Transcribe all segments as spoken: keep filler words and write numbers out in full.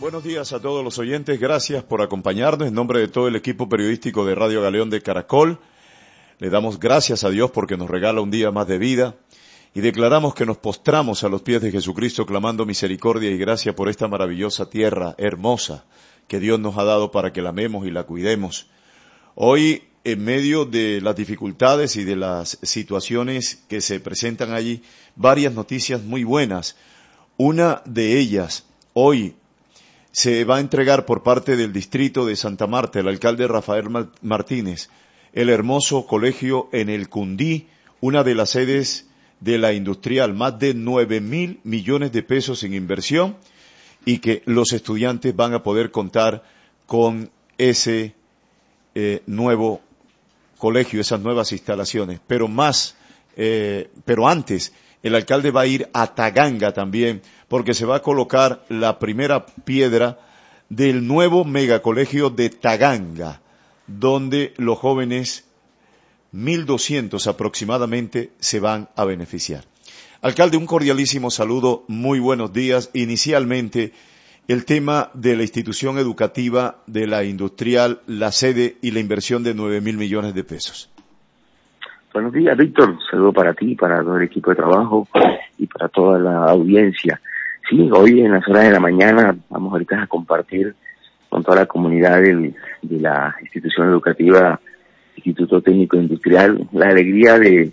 Buenos días a todos los oyentes, gracias por acompañarnos. En nombre de todo el equipo periodístico de Radio Galeón de Caracol, le damos gracias a Dios porque nos regala un día más de vida y declaramos que nos postramos a los pies de Jesucristo clamando misericordia y gracia por esta maravillosa tierra hermosa que Dios nos ha dado para que la amemos y la cuidemos. Hoy, en medio de las dificultades y de las situaciones que se presentan allí, varias noticias muy buenas. Una de ellas, hoy, se va a entregar por parte del distrito de Santa Marta, el alcalde Rafael Martínez, el hermoso colegio en el Cundí, una de las sedes de la industrial, más de nueve mil millones de pesos en inversión y que los estudiantes van a poder contar con ese eh, nuevo colegio, esas nuevas instalaciones. Pero más, eh, pero antes, el alcalde va a ir a Taganga también, porque se va a colocar la primera piedra del nuevo megacolegio de Taganga, donde los jóvenes, mil doscientos aproximadamente, se van a beneficiar. Alcalde, un cordialísimo saludo, muy buenos días. Inicialmente, el tema de la institución educativa de la industrial, la sede y la inversión de nueve mil millones de pesos. Buenos días, Víctor. Un saludo para ti, para todo el equipo de trabajo y para toda la audiencia. Sí, hoy en las horas de la mañana vamos ahorita a compartir con toda la comunidad del, de la institución educativa Instituto Técnico Industrial la alegría de,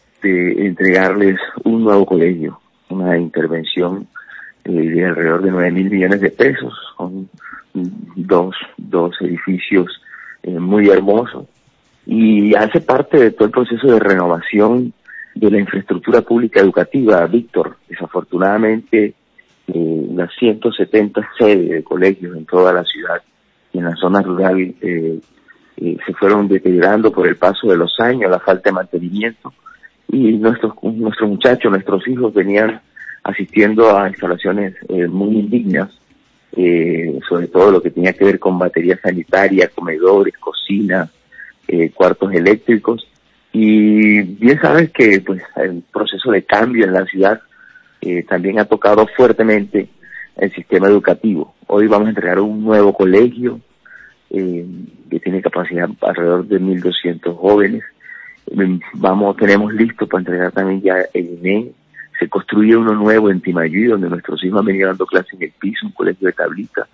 de entregarles un nuevo colegio, una intervención eh, de alrededor de nueve mil millones de pesos, con dos, dos edificios eh, muy hermosos. Y hace parte de todo el proceso de renovación de la infraestructura pública educativa, Víctor. Desafortunadamente, eh, las ciento setenta sedes de colegios en toda la ciudad y en la zona rural eh, eh, se fueron deteriorando por el paso de los años, la falta de mantenimiento, y nuestros nuestros muchachos, nuestros hijos venían asistiendo a instalaciones eh, muy indignas, eh, sobre todo lo que tenía que ver con batería sanitaria, comedores, cocinas, Eh, cuartos eléctricos, y bien sabes que pues el proceso de cambio en la ciudad eh, también ha tocado fuertemente el sistema educativo. Hoy vamos a entregar un nuevo colegio eh, que tiene capacidad alrededor de mil doscientos jóvenes. Vamos, tenemos listo para entregar también ya el I N E. Se construye uno nuevo en Timayuí, donde nuestros hijos han venido dando clases en el piso, un colegio de tablita.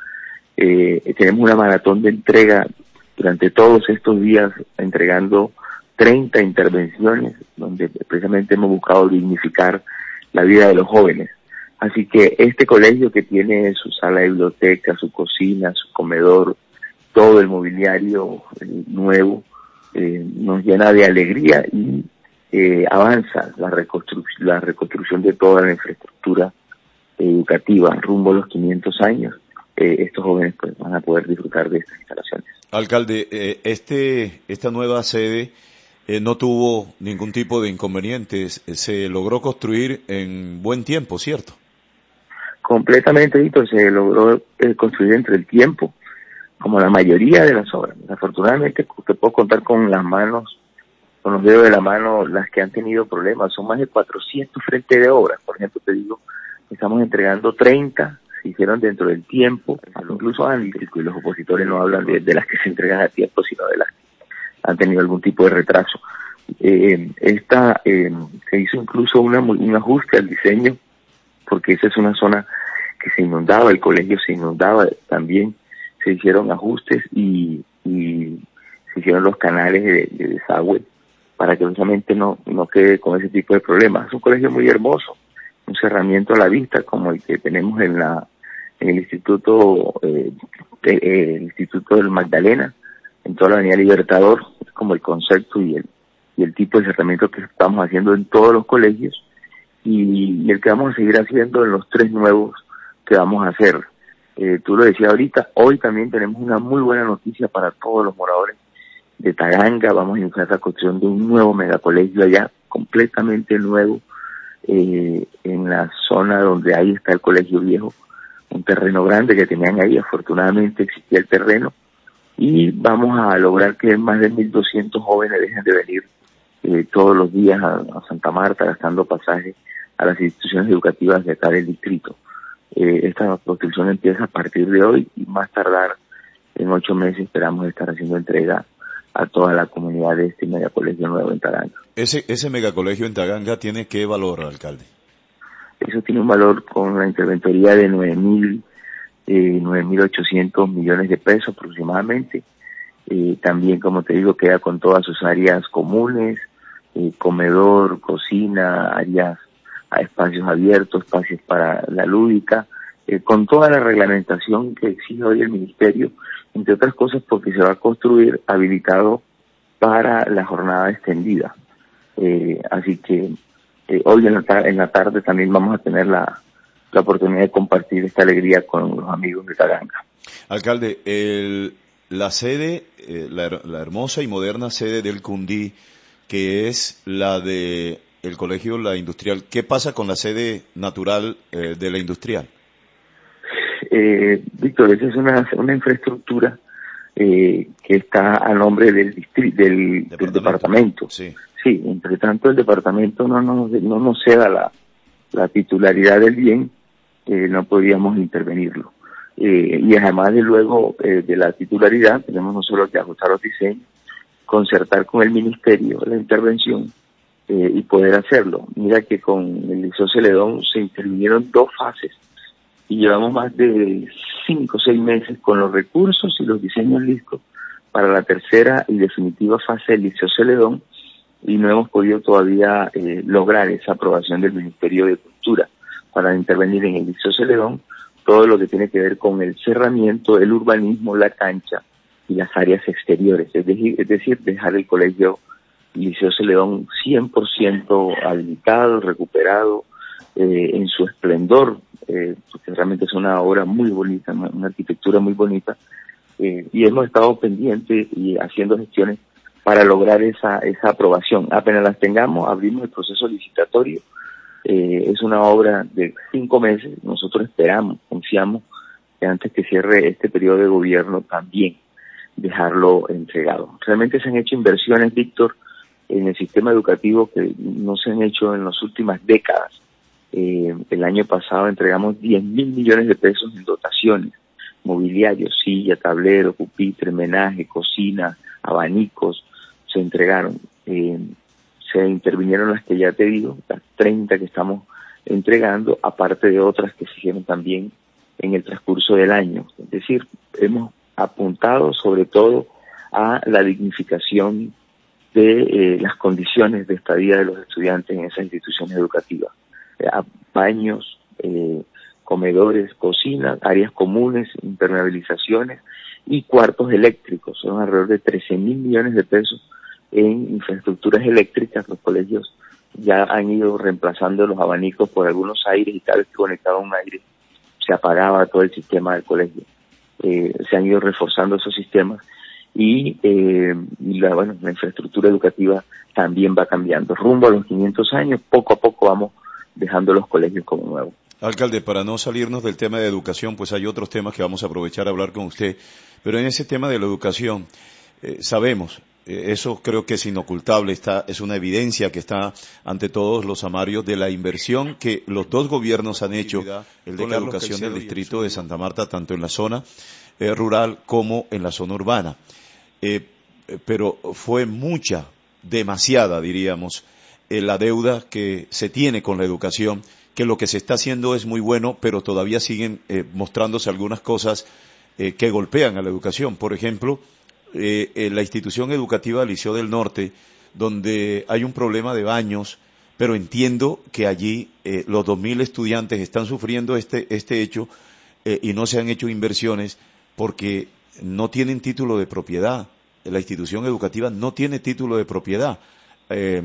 Eh, tenemos una maratón de entrega durante todos estos días, entregando treinta intervenciones, donde precisamente hemos buscado dignificar la vida de los jóvenes. Así que este colegio, que tiene su sala de biblioteca, su cocina, su comedor, todo el mobiliario eh, nuevo, eh, nos llena de alegría y eh, avanza la reconstrucción, la reconstrucción de toda la infraestructura educativa rumbo a los quinientos años. Eh, estos jóvenes pues van a poder disfrutar de estas instalaciones. Alcalde, eh, este esta nueva sede eh, no tuvo ningún tipo de inconvenientes, se logró construir en buen tiempo, ¿cierto? Completamente, Víctor, se logró eh, construir entre el tiempo, como la mayoría de las obras. Desafortunadamente, te puedo contar con las manos, con los dedos de la mano, las que han tenido problemas. Son más de cuatrocientos frentes de obras. Por ejemplo, te digo, estamos entregando treinta, se hicieron dentro del tiempo, incluso analítico, y los opositores no hablan de, de las que se entregan a tiempo, sino de las que han tenido algún tipo de retraso. Eh, esta eh, se hizo incluso una, un ajuste al diseño, porque esa es una zona que se inundaba, el colegio se inundaba también, se hicieron ajustes y, y se hicieron los canales de, de desagüe para que precisamente no, no quede con ese tipo de problemas. Es un colegio muy hermoso, un cerramiento a la vista como el que tenemos en la en el instituto eh, eh, el instituto del Magdalena, en toda la avenida Libertador, es como el concepto y el y el tipo de cerramiento que estamos haciendo en todos los colegios y, y el que vamos a seguir haciendo en los tres nuevos que vamos a hacer. Eh, tú lo decías ahorita, hoy también tenemos una muy buena noticia para todos los moradores de Taganga. Vamos a iniciar la construcción de un nuevo megacolegio allá, completamente nuevo, eh, en la zona donde ahí está el colegio viejo, un terreno grande que tenían ahí. Afortunadamente existía el terreno y vamos a lograr que más de mil doscientos jóvenes dejen de venir eh, todos los días a, a Santa Marta gastando pasajes a las instituciones educativas de acá del distrito. Eh, esta construcción empieza a partir de hoy y más tardar en ocho meses esperamos estar haciendo entrega a toda la comunidad de este megacolegio nuevo en Taganga. Ese, ese megacolegio en Taganga tiene qué valor, alcalde? Eso tiene un valor con la interventoría de nueve mil, eh, nueve mil ochocientos millones de pesos aproximadamente. Eh, también, como te digo, queda con todas sus áreas comunes, eh, comedor, cocina, áreas a espacios abiertos, espacios para la lúdica, eh, con toda la reglamentación que exige hoy el Ministerio, entre otras cosas porque se va a construir habilitado para la jornada extendida. Eh, así que eh, hoy en la, tar- en la tarde también vamos a tener la, la oportunidad de compartir esta alegría con los amigos de Taganga. Alcalde, el, la sede, eh, la, la hermosa y moderna sede del Cundí, que es la de el Colegio La Industrial, ¿qué pasa con la sede natural eh, de la Industrial? Eh, Víctor, esa es una, una infraestructura eh, que está a nombre del, distri- del, departamento. del departamento. Sí. Sí, entre tanto el departamento no nos, no nos ceda la, la titularidad del bien, eh, no podíamos intervenirlo. Eh, y además de luego eh, de la titularidad, tenemos no solo que ajustar los diseños, concertar con el Ministerio la intervención eh, y poder hacerlo. Mira que con el Liceo Celedón se intervinieron dos fases y llevamos más de cinco o seis meses con los recursos y los diseños listos para la tercera y definitiva fase del Liceo Celedón y no hemos podido todavía eh, lograr esa aprobación del Ministerio de Cultura para intervenir en el Liceo Celedón todo lo que tiene que ver con el cerramiento, el urbanismo, la cancha y las áreas exteriores, es decir, es decir dejar el colegio Liceo Celedón cien por ciento habilitado, recuperado, eh, en su esplendor, eh, porque realmente es una obra muy bonita, una, una arquitectura muy bonita, eh, y hemos estado pendientes y haciendo gestiones para lograr esa esa aprobación. Apenas las tengamos, abrimos el proceso licitatorio. Eh, es una obra de cinco meses, nosotros esperamos, confiamos que antes que cierre este periodo de gobierno también dejarlo entregado. Realmente se han hecho inversiones, Víctor, en el sistema educativo que no se han hecho en las últimas décadas. Eh, el año pasado entregamos diez mil millones de pesos en dotaciones, mobiliarios, silla, tablero, pupitre, menaje, cocina, abanicos, se entregaron. Eh, se intervinieron las que ya te digo, las treinta que estamos entregando, aparte de otras que se hicieron también en el transcurso del año. Es decir, hemos apuntado sobre todo a la dignificación de eh, las condiciones de estadía de los estudiantes en esas instituciones educativas. Eh, a baños, eh, comedores, cocinas, áreas comunes, impermeabilizaciones y cuartos eléctricos. Son alrededor de trece mil millones de pesos en infraestructuras eléctricas. Los colegios ya han ido reemplazando los abanicos por algunos aires y cada vez que conectaba un aire se apagaba todo el sistema del colegio. Eh, se han ido reforzando esos sistemas y, eh, y la, bueno, la infraestructura educativa también va cambiando. Rumbo a los quinientos años, poco a poco vamos dejando los colegios como nuevos. Alcalde, para no salirnos del tema de educación, pues hay otros temas que vamos a aprovechar a hablar con usted, pero en ese tema de la educación, eh, sabemos, eh, eso creo que es inocultable, está, es una evidencia que está ante todos los amarios de la inversión que los dos gobiernos han hecho, el de la educación del distrito de Santa Marta, tanto en la zona eh, rural como en la zona urbana. Eh, pero fue mucha, demasiada, diríamos, eh, la deuda que se tiene con la educación, que lo que se está haciendo es muy bueno, pero todavía siguen eh, mostrándose algunas cosas eh, que golpean a la educación. Por ejemplo, eh, eh, la institución educativa Liceo del Norte, donde hay un problema de baños, pero entiendo que allí eh, los dos mil estudiantes están sufriendo este, este hecho eh, y no se han hecho inversiones porque no tienen título de propiedad. La institución educativa no tiene título de propiedad. Eh,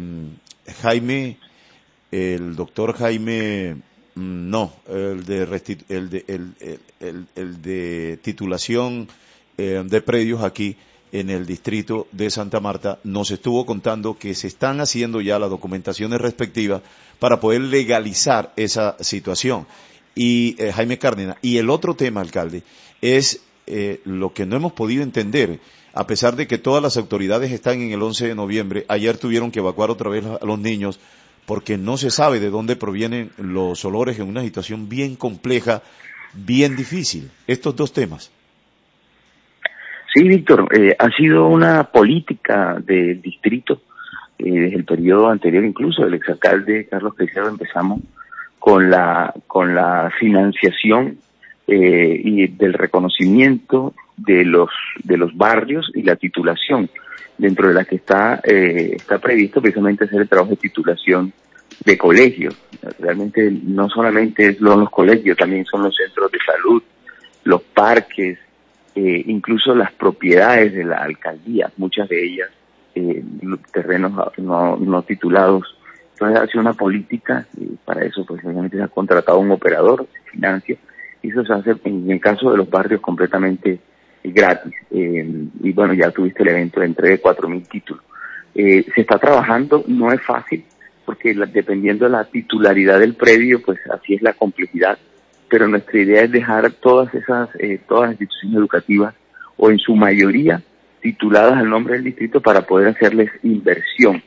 Jaime, el doctor Jaime, no, el de, restitu- el de, el, el, el, el de titulación eh, de predios aquí en el distrito de Santa Marta nos estuvo contando que se están haciendo ya las documentaciones respectivas para poder legalizar esa situación. Y eh, Jaime Cárdenas, y el otro tema, alcalde, es eh, lo que no hemos podido entender, a pesar de que todas las autoridades están en el once de noviembre, ayer tuvieron que evacuar otra vez a los niños porque no se sabe de dónde provienen los olores en una situación bien compleja, bien difícil. Estos dos temas. Sí, Víctor, eh, ha sido una política del distrito eh, desde el periodo anterior, incluso del exalcalde Carlos Caicedo. Empezamos con la con la financiación eh, y del reconocimiento de los de los barrios y la titulación, dentro de la que está eh, está previsto precisamente hacer el trabajo de titulación de colegios. Realmente no solamente son los colegios, también son los centros de salud, los parques, eh, incluso las propiedades de la alcaldía, muchas de ellas eh, terrenos no, no titulados. Entonces ha sido una política, y para eso pues obviamente se ha contratado un operador, se financia, y eso se hace en el caso de los barrios completamente gratis. Eh, y bueno, ya tuviste el evento de entrega de cuatro mil títulos. Eh, se está trabajando, no es fácil, porque la, dependiendo de la titularidad del predio, pues así es la complejidad, pero nuestra idea es dejar todas esas, eh, todas las instituciones educativas, o en su mayoría, tituladas al nombre del distrito para poder hacerles inversión.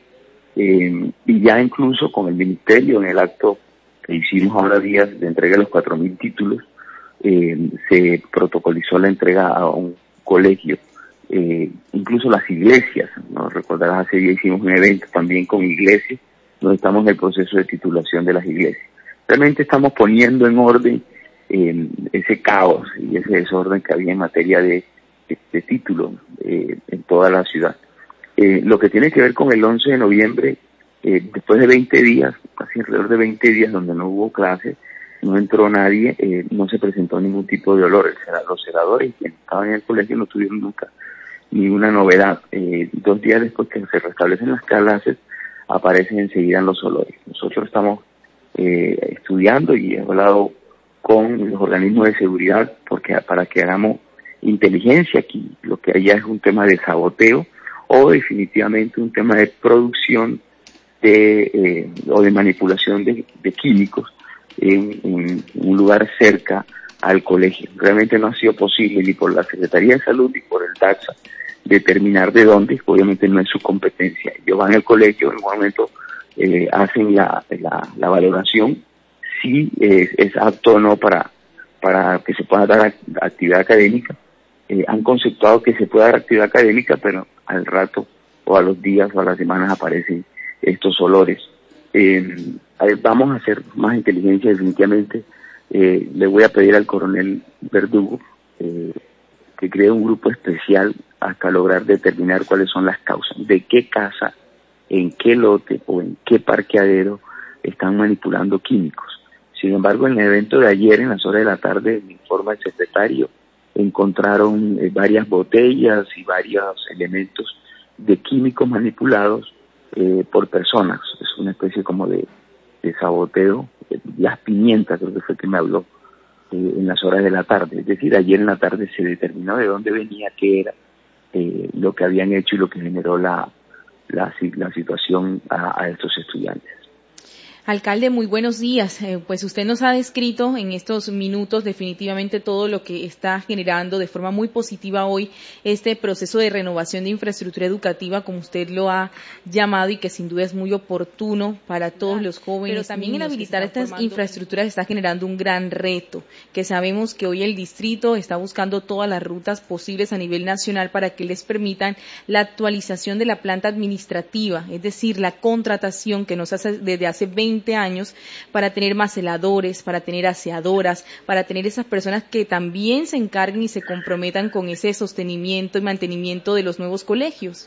Eh, y ya incluso con el ministerio, en el acto que hicimos ahora días de entrega de los cuatro mil títulos, eh, se protocolizó la entrega a un colegio, eh, incluso las iglesias, ¿no? Recordarás, hace día hicimos un evento también con iglesias, donde estamos en el proceso de titulación de las iglesias. Realmente estamos poniendo en orden eh, ese caos y ese desorden que había en materia de, de, de títulos eh, en toda la ciudad. Eh, lo que tiene que ver con el once de noviembre, eh, después de veinte días, casi alrededor de veinte días donde no hubo clase, no entró nadie, eh, no se presentó ningún tipo de olor. Los celadores quienes estaban en el colegio no tuvieron nunca ninguna novedad. Eh, dos días después que se restablecen las clases, aparecen enseguida los olores. Nosotros estamos eh, estudiando y he hablado con los organismos de seguridad porque para que hagamos inteligencia aquí. Lo que hay ya es un tema de saboteo o definitivamente un tema de producción de eh, o de manipulación de, de químicos en, en un lugar cerca al colegio. Realmente no ha sido posible ni por la Secretaría de Salud ni por el TAXA determinar de dónde, obviamente no es su competencia. Ellos van al colegio, en un momento eh, hacen la, la, la valoración si eh, es apto o no para, para que se pueda dar actividad académica. Eh, han conceptuado que se puede dar actividad académica, pero al rato o a los días o a las semanas aparecen estos olores. Eh, vamos a hacer más inteligencia definitivamente. Eh, le voy a pedir al coronel Verdugo eh, que cree un grupo especial hasta lograr determinar cuáles son las causas, de qué casa, en qué lote o en qué parqueadero están manipulando químicos. Sin embargo, en el evento de ayer, en las horas de la tarde, me informa el secretario, encontraron eh, varias botellas y varios elementos de químicos manipulados eh, por personas. Es una especie como de, de saboteo. Las pimientas, creo que fue que me habló eh, en las horas de la tarde. Es decir, ayer en la tarde se determinó de dónde venía, qué era eh, lo que habían hecho y lo que generó la, la, la situación a, a estos estudiantes. Alcalde, muy buenos días. Eh, pues usted nos ha descrito en estos minutos definitivamente todo lo que está generando de forma muy positiva hoy este proceso de renovación de infraestructura educativa, como usted lo ha llamado, y que sin duda es muy oportuno para todos los jóvenes. Pero también en habilitar estas infraestructuras está generando un gran reto, que sabemos que hoy el distrito está buscando todas las rutas posibles a nivel nacional para que les permitan la actualización de la planta administrativa, es decir, la contratación que nos hace desde hace veinte años para tener más celadores, para tener aseadoras, para tener esas personas que también se encarguen y se comprometan con ese sostenimiento y mantenimiento de los nuevos colegios.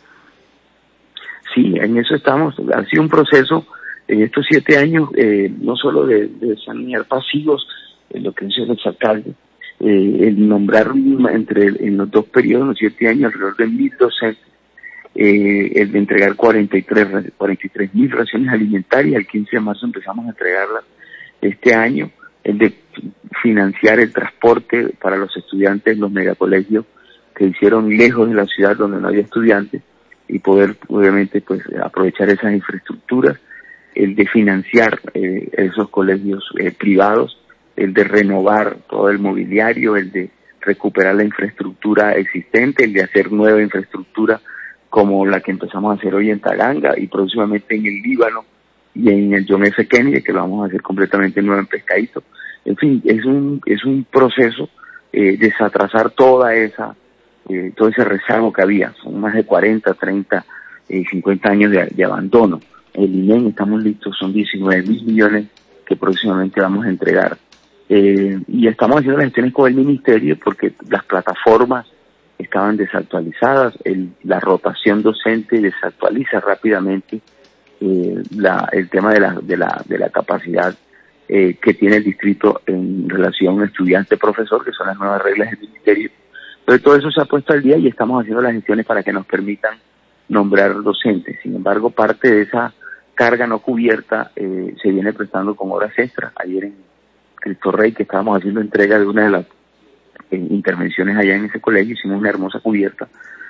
Sí, en eso estamos. Ha sido un proceso en estos siete años, eh, no solo de, de sanear pasivos, en lo que dice el exalcalde, eh, el nombrar entre en los dos periodos, en los siete años, alrededor de mil docentes, Eh, el de entregar cuarenta y tres mil raciones alimentarias. El quince de marzo empezamos a entregarlas este año, el de financiar el transporte para los estudiantes, los megacolegios que hicieron lejos de la ciudad donde no había estudiantes, y poder obviamente pues aprovechar esas infraestructuras, el de financiar eh, esos colegios eh, privados, el de renovar todo el mobiliario, el de recuperar la infraestructura existente, el de hacer nueva infraestructura como la que empezamos a hacer hoy en Taganga y próximamente en el Líbano, y en el John F. Kennedy, que lo vamos a hacer completamente nuevo en Pescadito. En fin, es un es un proceso eh, desatrasar toda esa eh, todo ese rezago que había. Son más de cuarenta, treinta, eh, cincuenta años de, de abandono. El I N E M estamos listos, son diecinueve mil millones que próximamente vamos a entregar. Eh, y estamos haciendo las gestiones con el ministerio porque las plataformas estaban desactualizadas, el, la rotación docente desactualiza rápidamente eh, la, el tema de la, de la, de la capacidad eh, que tiene el distrito en relación a estudiante-profesor, que son las nuevas reglas del ministerio. Pero todo eso se ha puesto al día y estamos haciendo las gestiones para que nos permitan nombrar docentes. Sin embargo, parte de esa carga no cubierta eh, se viene prestando con horas extras. Ayer en Cristo Rey, que estábamos haciendo entrega de una de las eh, intervenciones allá en ese colegio, hicimos una hermosa cubierta.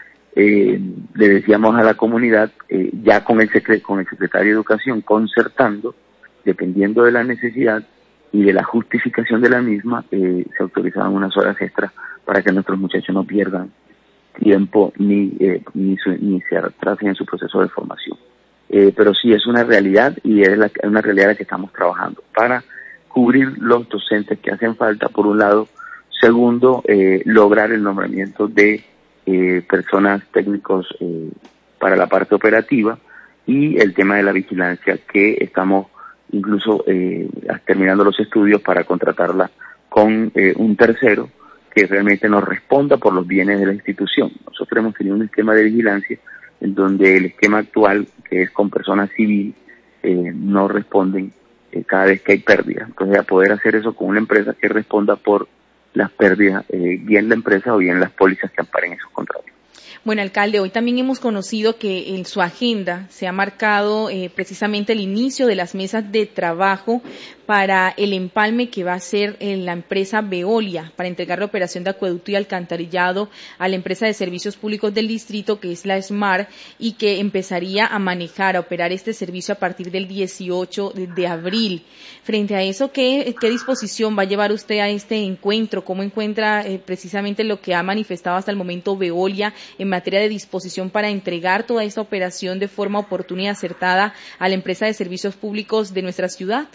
Eh, le decíamos a la comunidad, eh, ya con el, secre con el secretario de Educación, concertando, dependiendo de la necesidad y de la justificación de la misma, eh, se autorizaban unas horas extras para que nuestros muchachos no pierdan tiempo ni, eh, ni, su, ni se atrasen en su proceso de formación. Eh, pero sí es una realidad y es la, una realidad en la que estamos trabajando para cubrir los docentes que hacen falta, por un lado. Segundo, eh, lograr el nombramiento de eh, personas técnicos eh, para la parte operativa y el tema de la vigilancia, que estamos incluso eh, terminando los estudios para contratarla con eh, un tercero que realmente nos responda por los bienes de la institución. Nosotros hemos tenido un esquema de vigilancia en donde el esquema actual, que es con personas civiles, eh, no responden eh, cada vez que hay pérdidas. Entonces, a poder hacer eso con una empresa que responda por las pérdidas, eh, bien la empresa o bien las pólizas que amparen esos contratos. Bueno, alcalde, hoy también hemos conocido que en su agenda se ha marcado eh, precisamente el inicio de las mesas de trabajo para el empalme que va a hacer en la empresa Veolia para entregar la operación de acueducto y alcantarillado a la empresa de servicios públicos del distrito, que es la SMART, y que empezaría a manejar, a operar este servicio a partir del dieciocho de abril. Frente a eso, ¿qué, qué disposición va a llevar usted a este encuentro? ¿Cómo encuentra eh, precisamente lo que ha manifestado hasta el momento Veolia en materia de disposición para entregar toda esta operación de forma oportuna y acertada a la empresa de servicios públicos de nuestra ciudad?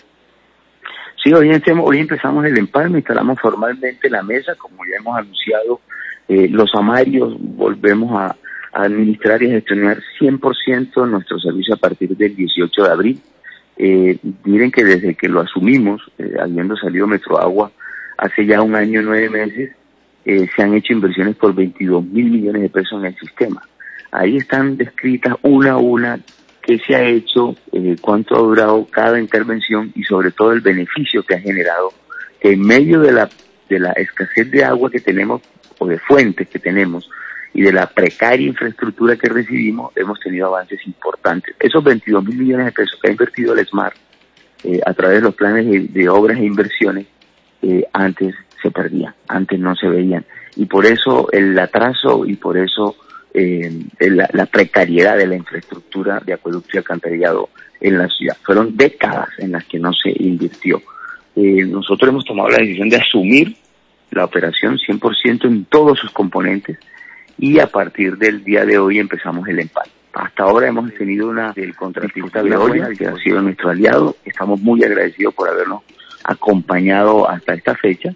Sí, hoy, hoy empezamos el empalme, instalamos formalmente la mesa, como ya hemos anunciado, eh, los amarios, volvemos a, a administrar y a gestionar cien por ciento nuestro servicio a partir del dieciocho de abril. Eh, miren que desde que lo asumimos, eh, habiendo salido Metroagua hace ya un año y nueve meses, eh, se han hecho inversiones por veintidós mil millones de pesos en el sistema. Ahí están descritas una a una qué se ha hecho, eh, cuánto ha durado cada intervención y sobre todo el beneficio que ha generado, que en medio de la, de la escasez de agua que tenemos o de fuentes que tenemos y de la precaria infraestructura que recibimos, hemos tenido avances importantes. Esos veintidós mil millones de pesos que ha invertido el SMART eh, a través de los planes de, de obras e inversiones, eh, antes se perdían, antes no se veían. Y por eso el atraso y por eso eh, la, la precariedad de la infraestructura de acueducto y alcantarillado en la ciudad. Fueron décadas en las que no se invirtió. Eh, nosotros hemos tomado la decisión de asumir la operación cien por ciento en todos sus componentes y a partir del día de hoy empezamos el empalme. Hasta ahora hemos tenido una del contratista Veolia, que ha sido nuestro aliado. Estamos muy agradecidos por habernos acompañado hasta esta fecha.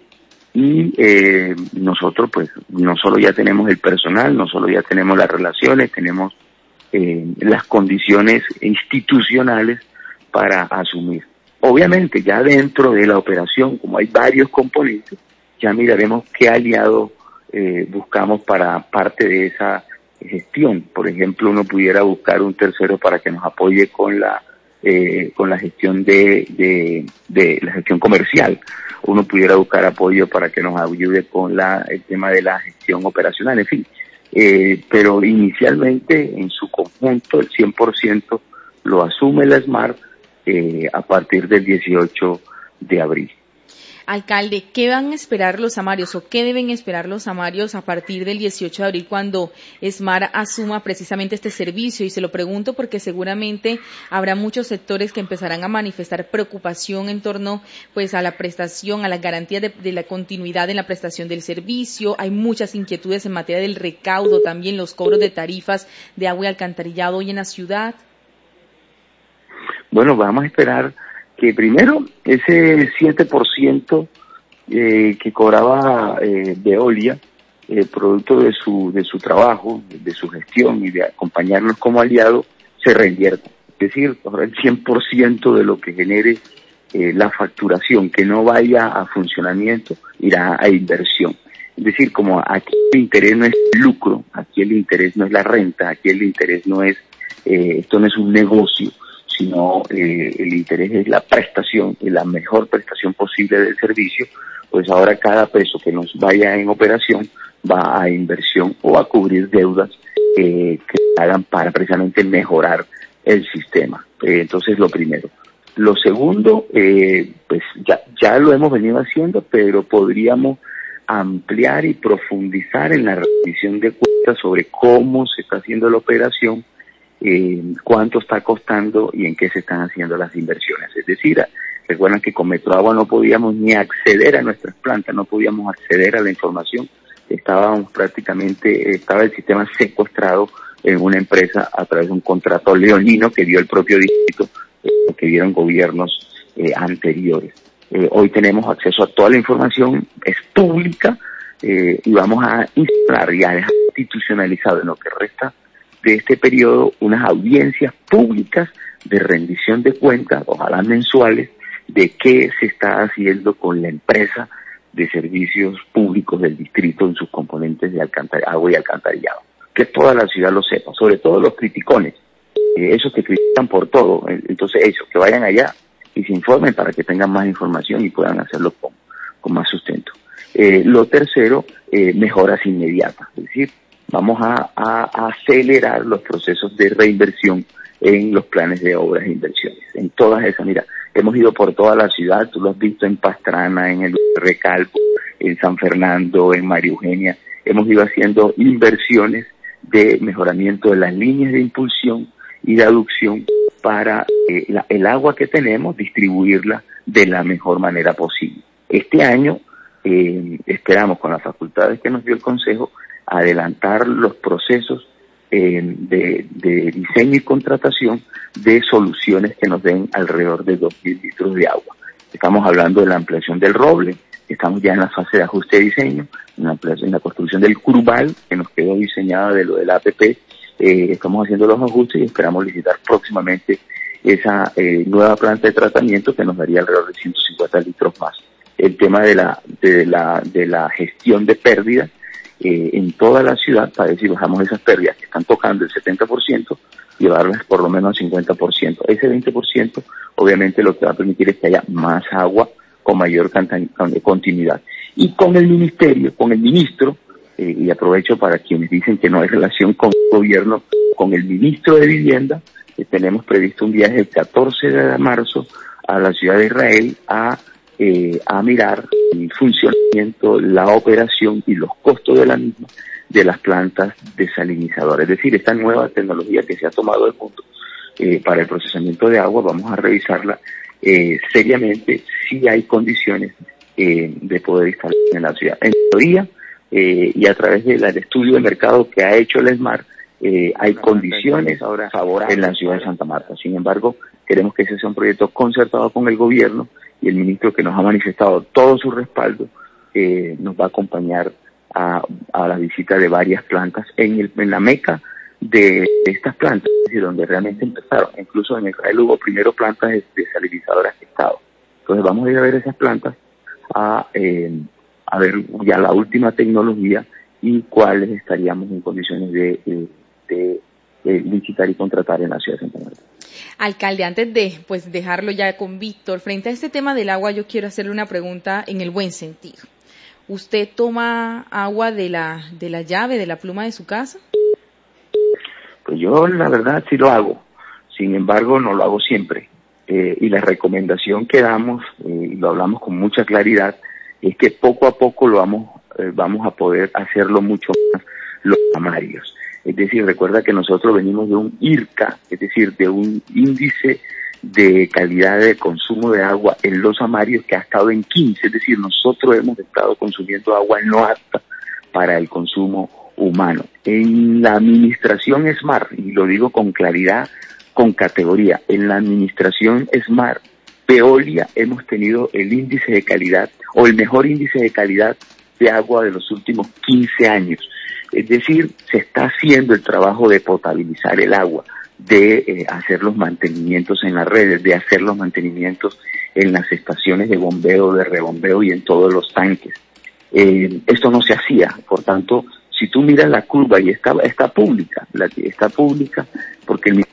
Y eh, nosotros pues no solo ya tenemos el personal, no solo ya tenemos las relaciones, tenemos eh, las condiciones institucionales para asumir. Obviamente ya dentro de la operación, como hay varios componentes, ya miraremos qué aliado eh, buscamos para parte de esa gestión. Por ejemplo, uno pudiera buscar un tercero para que nos apoye con la eh, con la gestión de, de, de la gestión comercial. Uno pudiera buscar apoyo para que nos ayude con la, el tema de la gestión operacional, en fin. Eh, pero inicialmente, en su conjunto, el cien por ciento lo asume la SMART eh, a partir del dieciocho de abril. Alcalde, ¿qué van a esperar los amarios o qué deben esperar los amarios a partir del dieciocho de abril cuando SMART asuma precisamente este servicio? Y se lo pregunto porque seguramente habrá muchos sectores que empezarán a manifestar preocupación en torno pues a la prestación, a las garantías de, de la continuidad en la prestación del servicio. Hay muchas inquietudes en materia del recaudo, también los cobros de tarifas de agua y alcantarillado hoy en la ciudad. Bueno, vamos a esperar que primero ese siete por ciento eh, que cobraba eh, Veolia, eh, producto de su de su trabajo, de su gestión y de acompañarnos como aliado, se reinvierta. Es decir, el cien por ciento de lo que genere eh, la facturación, que no vaya a funcionamiento, irá a inversión. Es decir, como aquí el interés no es lucro, aquí el interés no es la renta, aquí el interés no es, eh, esto no es un negocio, sino eh, el interés es la prestación, y la mejor prestación posible del servicio, pues ahora cada peso que nos vaya en operación va a inversión o a cubrir deudas eh, que hagan para precisamente mejorar el sistema. Eh, entonces, lo primero. Lo segundo, eh, pues ya, ya lo hemos venido haciendo, pero podríamos ampliar y profundizar en la rendición de cuentas sobre cómo se está haciendo la operación, eh, cuánto está costando y en qué se están haciendo las inversiones. Es decir, recuerdan que con Metroagua no podíamos ni acceder a nuestras plantas, no podíamos acceder a la información, estábamos prácticamente, estaba el sistema secuestrado en una empresa a través de un contrato leonino que dio el propio distrito, eh, que dieron gobiernos eh, anteriores. Eh, hoy tenemos acceso a toda la información, es pública, eh, y vamos a instalar y a dejar institucionalizado en lo que resta de este periodo unas audiencias públicas de rendición de cuentas, ojalá mensuales, de qué se está haciendo con la empresa de servicios públicos del distrito en sus componentes de alcantar- agua y alcantarillado. Que toda la ciudad lo sepa, sobre todo los criticones, eh, esos que critican por todo. Entonces, eso, que vayan allá y se informen para que tengan más información y puedan hacerlo con, con más sustento. Eh, lo tercero, eh, mejoras inmediatas, es decir, vamos a, a, a acelerar los procesos de reinversión en los planes de obras e inversiones, en todas esas. Mira, hemos ido por toda la ciudad, tú lo has visto en Pastrana, en el Recalco, en San Fernando, en María Eugenia, hemos ido haciendo inversiones de mejoramiento de las líneas de impulsión y de aducción para eh, la, el agua que tenemos, distribuirla de la mejor manera posible. Este año eh, esperamos, con las facultades que nos dio el Consejo, adelantar los procesos eh, de, de diseño y contratación de soluciones que nos den alrededor de dos mil litros de agua. Estamos hablando de la ampliación del Roble, estamos ya en la fase de ajuste de diseño, en la, en la construcción del Curval, que nos quedó diseñada de lo del A P P. Eh, estamos haciendo los ajustes y esperamos licitar próximamente esa eh, nueva planta de tratamiento que nos daría alrededor de ciento cincuenta litros más. El tema de la de la de la gestión de pérdidas eh, en toda la ciudad, para decir, bajamos esas pérdidas que están tocando el setenta por ciento, llevarlas por lo menos al cincuenta por ciento. Ese veinte por ciento obviamente lo que va a permitir es que haya más agua con mayor continuidad. Y con el ministerio, con el ministro, Eh, y aprovecho para quienes dicen que no hay relación con el gobierno, con el ministro de Vivienda, eh, tenemos previsto un viaje el catorce de marzo a la ciudad de Israel a, eh, a mirar el funcionamiento, la operación y los costos de la misma de las plantas desalinizadoras. Es decir, esta nueva tecnología que se ha tomado del mundo eh, para el procesamiento de agua, vamos a revisarla eh, seriamente si hay condiciones eh, de poder instalarla en la ciudad. En teoría, Eh, y a través del estudio de mercado que ha hecho el ESMAR, eh, hay condiciones ahora favorables en la ciudad de Santa Marta. Sin embargo, queremos que ese sea un proyecto concertado con el gobierno, y el ministro, que nos ha manifestado todo su respaldo, eh, nos va a acompañar a, a la visita de varias plantas en, el, en la meca de estas plantas, es decir, donde realmente empezaron. Incluso en Israel hubo primero plantas desalinizadoras de Estado. Entonces vamos a ir a ver esas plantas a... Eh, a ver ya la última tecnología y cuáles estaríamos en condiciones de, de, de, de licitar y contratar en la ciudad de Santa Marta. Alcalde, antes de pues dejarlo ya con Víctor, frente a este tema del agua, yo quiero hacerle una pregunta en el buen sentido. ¿Usted toma agua de la de la llave, de la pluma de su casa? Pues yo la verdad sí lo hago, sin embargo no lo hago siempre. Eh, y la recomendación que damos, eh, y lo hablamos con mucha claridad, es que poco a poco lo vamos, eh, vamos a poder hacerlo mucho más los amarios. Es decir, recuerda que nosotros venimos de un I R C A, es decir, de un índice de calidad de consumo de agua en los amarios que ha estado en quince, es decir, nosotros hemos estado consumiendo agua no apta para el consumo humano. En la administración ESMAR, y lo digo con claridad, con categoría. En la administración Smart Veolia hemos tenido el índice de calidad o el mejor índice de calidad de agua de los últimos quince años. Es decir, se está haciendo el trabajo de potabilizar el agua, de eh, hacer los mantenimientos en las redes, de hacer los mantenimientos en las estaciones de bombeo, de rebombeo y en todos los tanques. Eh, esto no se hacía, por tanto, si tú miras la curva y está, está pública, la, está pública porque el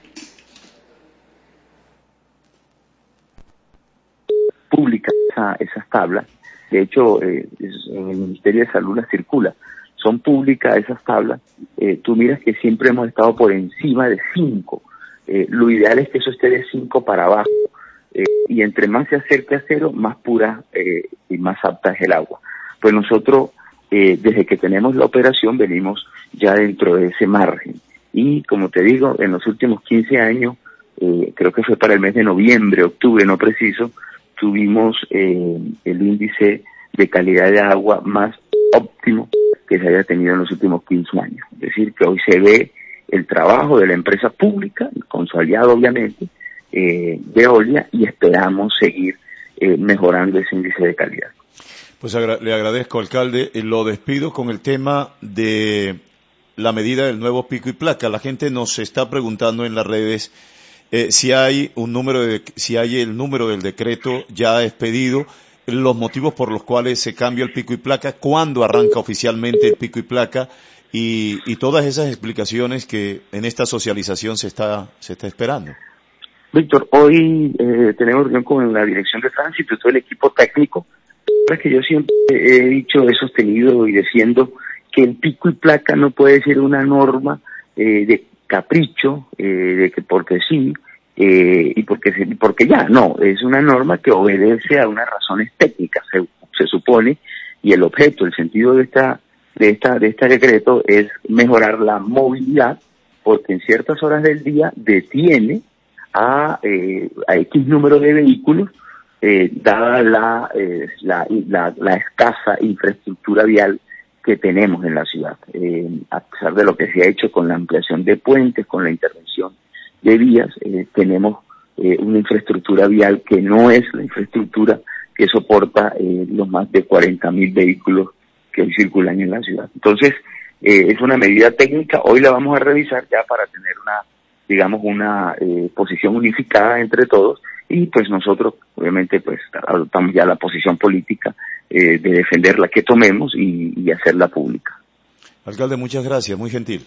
pública esa, esas tablas, de hecho eh, en el Ministerio de Salud las circula, son públicas esas tablas, eh, tú miras que siempre hemos estado por encima de cinco, eh, lo ideal es que eso esté de cinco para abajo, eh, y entre más se acerque a cero, más pura eh, y más apta es el agua. Pues nosotros, eh, desde que tenemos la operación, venimos ya dentro de ese margen, y como te digo, en los últimos quince años, eh, creo que fue para el mes de noviembre, octubre, no preciso, tuvimos eh, el índice de calidad de agua más óptimo que se haya tenido en los últimos quince años. Es decir, que hoy se ve el trabajo de la empresa pública, con su aliado obviamente, eh, Veolia, y esperamos seguir eh, mejorando ese índice de calidad. Pues agra- le agradezco, alcalde. Eh, lo despido con el tema de la medida del nuevo pico y placa. La gente nos está preguntando en las redes eh, si hay un número de, si hay el número del decreto ya expedido, los motivos por los cuales se cambia el pico y placa, cuándo arranca oficialmente el pico y placa y, y todas esas explicaciones que en esta socialización se está se está esperando. Víctor, hoy eh, tenemos reunión con la Dirección de Tránsito y todo el equipo técnico. Es que yo siempre he dicho, he sostenido y defiendo que el pico y placa no puede ser una norma eh, de capricho, eh, de que porque sí, eh, y porque se, porque ya, no, es una norma que obedece a unas razones técnicas, se, se supone, y el objeto, el sentido de esta, de esta, de este decreto es mejorar la movilidad, porque en ciertas horas del día detiene a, eh, a X número de vehículos, eh, dada la, eh, la, la, la escasa infraestructura vial que tenemos en la ciudad, eh, a pesar de lo que se ha hecho con la ampliación de puentes, con la intervención de vías, eh, tenemos eh, una infraestructura vial que no es la infraestructura que soporta eh, los más de cuarenta mil vehículos que hoy circulan en la ciudad. Entonces, eh, es una medida técnica, hoy la vamos a revisar ya para tener una, digamos, una eh, posición unificada entre todos, y pues nosotros, obviamente, pues adoptamos ya la posición política eh, de defender la que tomemos y, y hacerla pública. Alcalde, muchas gracias, muy gentil.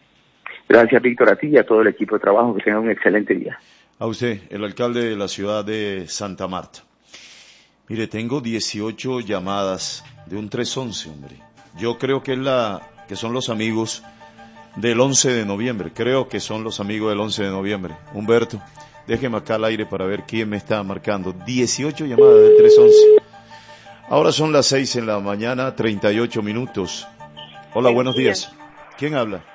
Gracias, Víctor, a ti y a todo el equipo de trabajo, que tengan un excelente día. A usted, el alcalde de la ciudad de Santa Marta. Mire, tengo dieciocho llamadas de un tres once, hombre. Yo creo que es la, que son los amigos del once de noviembre. Creo que son los amigos del once de noviembre. Humberto, déjeme acá al aire para ver quién me está marcando. dieciocho llamadas del tres once. Ahora son las seis en la mañana, treinta y ocho minutos. Hola, buenos días. ¿Quién habla?